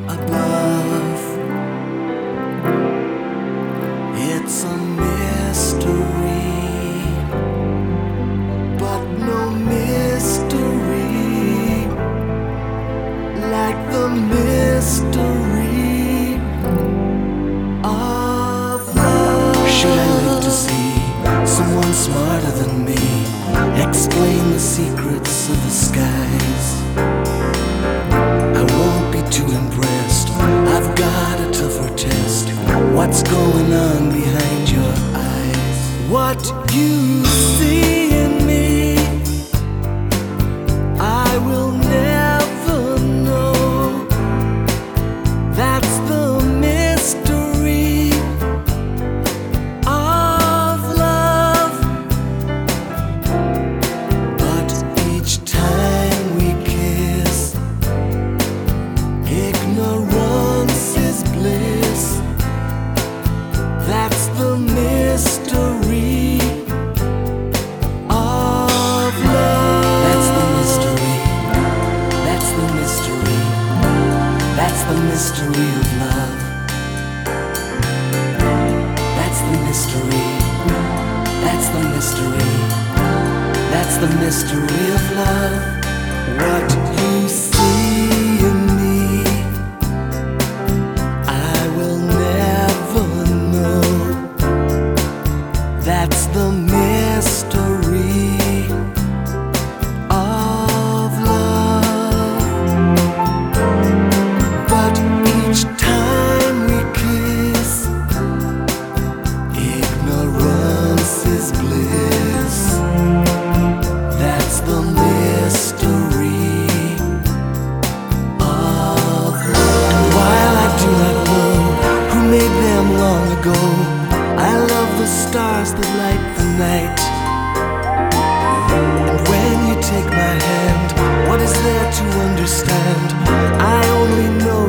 above. It's a mystery, but no mystery like the mystery of love. Should I live to see someone smarter than me explain the secrets of the skies, I won't be too impressed. I've got a tougher test. What's going on behind your eyes? What you see in me, I will never know. That's the mystery of love. But each time we kiss, ignorance is bliss. That's the mystery of love. That's the mystery. That's the mystery. That's the mystery of love. That's the mystery. That's the mystery. That's the mystery of love. What you see in me, I will never know. That's the mystery of love. But each time we kiss, ignorance is bliss. That's the mystery of love. While I do not know who made them long ago, I love the stars that light the night. And when you take my hand, what is there to understand? I only know